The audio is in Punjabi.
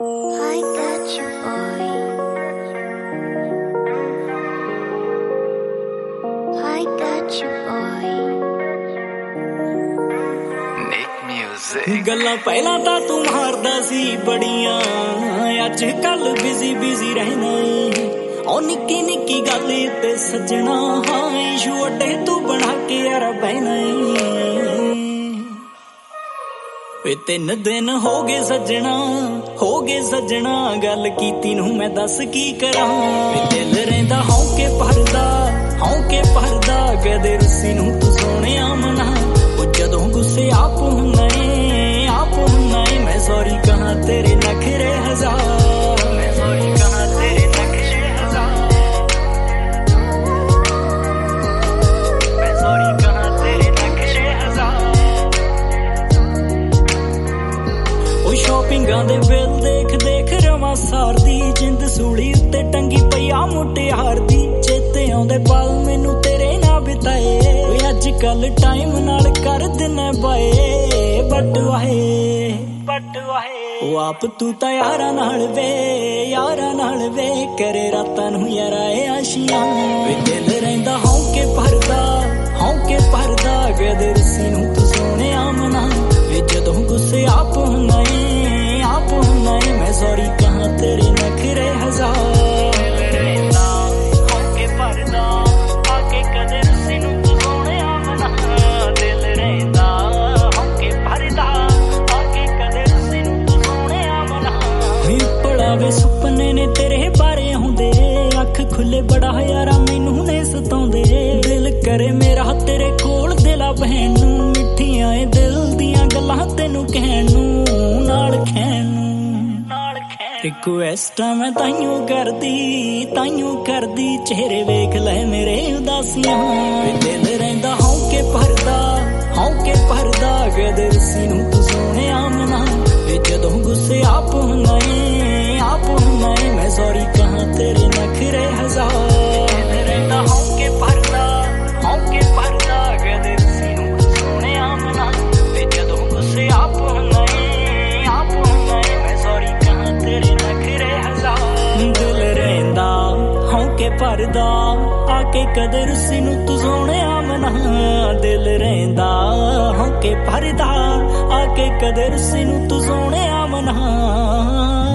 I got you, boy. I got you, boy. Nick Music। ਗੱਲਾਂ ਪਹਿਲਾਂ ਤਾਂ ਤੂੰ ਮਾਰਦਾ ਸੀ ਬੜੀਆਂ, ਅੱਜ ਕੱਲ ਬਿਜ਼ੀ ਰਹਿਣਾ ਉਹ ਨਿੱਕੀ ਨਿੱਕੀ ਗੱਲ ਤੇ ਸੱਜਣਾ, ਹਾਂ ਇਸ਼ੂ ਅੱਡੇ ਤੂੰ ਬਣਾ ਕੇ ਯਾਰ ਬਹਿਣਾ ਵੇ 3 ਦਿਨ ਹੋ ਗਏ ਸੱਜਣਾ ਗੱਲ ਕੀਤੀ ਨੂੰ ਮੈਂ ਦੱਸ ਕੀ ਕਰਾਂ ਵੇ ਦਿਲ ਰਹਿੰਦਾ ਹੌਂਕੇ ਭਰਦਾ ਕਦੇ ਰੁੱਸੀ ਨੂੰ ਤੂੰ ਸੋਹਣਿਆ ਮਨਾ ਉਹ ਜਦੋਂ ਗੁੱਸੇ ਆਪ ਹੁੰਦਾ ਏ ਮੈਂ ਸੌਰੀ ਕਹਾਂ ਤੇਰੇ ਨਖਰੇ ਹਜ਼ਾਰ ਮੈਂ ਸੌਰੀ ਕਹਾਂ ਤੇਰੇ ਨਖਰੇ ਹਜ਼ਾਰ ਮੈਂ ਸੌਰੀ ਕਹਾਂ ਤੇਰੇ ਨਖਰੇ ਹਜ਼ਾਰ ਉਹ ਸ਼ਾਪਿੰਗਾਂ ਦੇ ਬਿੱਲ ਦੇਖ ਰਵਾਂ ਸਾਰਦੀ ਜਿੰਦ ਸੂਲੀ ਉੱਤੇ ਟੰਗੀ ਪਈ ਆ ਮੁਟਿਆਰ ਦੀ ਚੇਤੇ ਆਉਂਦੇ ਪਲ ਮੈਨੂੰ ਤੇਰੇ ਨਾਲ ਬਿਤਾਏ ਓਏ ਅੱਜ ਕੱਲ ਟਾਈਮ ਨਾਲ ਕਰ ਦਿਨੇ ਬਾਏ ਬੱਟ ਵਾਹੇ ਉਹ ਆਪ ਤੂੰ ਤਾਂ ਯਾਰਾਂ ਨਾਲ ਵੇ ਕਰੇ ਰਾਤਾਂ ਨੂੰ ਯਾਰਾ ਏ ਆਸ਼ੀਆਂ ਵੇ ਦਿਲ ਰਹਿੰਦਾ ਹੌਂਕੇ ਭਰਦਾ ਕਦੇ ਰੁੱਸੀ ਨੂੰ ਤੂੰ ਸੋਹਣਿਆ ਮਨਾ ਵੇ ਜਦੋਂ ਗੁੱਸੇ ਆਪ ਹੁੰਦਾ ਏ ਮੈਂ ਸੌਰੀ ਕਹਾਂ ਤੇਰੇ ਨਖਰੇ ਹਜ਼ਾਰ ਰਹਿੰਦਾ ਹੌਂਕੇ ਭਰਦਾ ਆ ਕੇ ਕਦੇ ਰੁੱਸੀ ਨੂੰ ਤੂੰ ਸੋਹਣਿਆ ਮਨਾ ਦਿਲ ਰਹਿੰਦਾ ਹੌਂਕੇ ਭਰਦਾ ਆ ਕੇ ਕਦੇ ਰੁੱਸੀ ਨੂੰ ਤੂੰ ਸੋਹਣਿਆ ਮਨਾ ਪੜਾ ਵੇ ਸੁਪਨੇ ਨੇ ਤੇਰੇ ਬਾਰੇ ਹੁੰਦੇ ਅੱਖ ਖੁੱਲੇ ਬੜਾ ਯਾਰਾ ਮੈਨੂੰ ਨੇ ਸਤਾਉਂਦੇ ਦਿਲ ਕਰੇ ਮੇਰਾ ਤੇਰੇ ਕੋਲ ਦਿਲਾ ਬਹਿਣ ਨੂੰ ਮਿੱਠੀਆਂ ਏ ਦਿਲ ਦੀਆਂ ਗੱਲਾਂ ਤੈਨੂੰ ਕਹਿਣ ਨੂੰ ਨਾਲ ਖੈਣ ਨੂੰ ਰਿਕੁਐਸਟਾਂ ਮੈਂ ਤਾਈਓ ਕਰਦੀ ਚਿਹਰੇ ਵੇਖ ਲੈ ਮੇਰੇ ਉਦਾਸੀਆਂ ਵੇ ਦਿਲ ਰਹਿੰਦਾ ਹੌਂਕੇ ਭਰਦਾ ਕਦੇ ਰੁੱਸੀ ਨੂੰ ਤੂੰ ਸੋਹਣਿਆ ਮਨਾ ਵੇ ਜਦੋਂ ਗੁੱਸੇ ਆਪ ਹੁੰਦਾ ਏ ਮੈਂ ਸੌਰੀ ਕਹਾਂ ਤੇਰੇ ਨਖਰੇ ਹਜ਼ਾਰ ਰਹਿੰਦਾ ਹੌਂਕੇ ਭਰਦਾ ਕਦੇ ਰੁੱਸੀ ਨੂੰ ਤੂੰ ਸੋਹਣਿਆ ਮਨਾ ਵੇ ਜਦੋਂ ਗੁੱਸੇ ਆਪ ਹੁੰਦਾ ਏ ਮੈਂ ਸੌਰੀ ਕਹਾਂ ਤੇਰੇ ਨਖਰੇ ਹਜ਼ਾਰ ਦਿਲ ਰਹਿੰਦਾ ਹੌਂਕੇ ਭਰਦਾ ਆ ਕੇ ਕਦੇ ਰੁੱਸੀ ਨੂੰ ਤੂੰ ਸੋਹਣਿਆ ਮਨਾ ਦਿਲ ਰਹਿੰਦਾ ਹੌਂਕੇ ਭਰਦਾ ਆ ਕੇ ਕਦੇ ਰੁੱਸੀ ਨੂੰ ਤੂੰ ਸੋਹਣਿਆ ਮਨਾ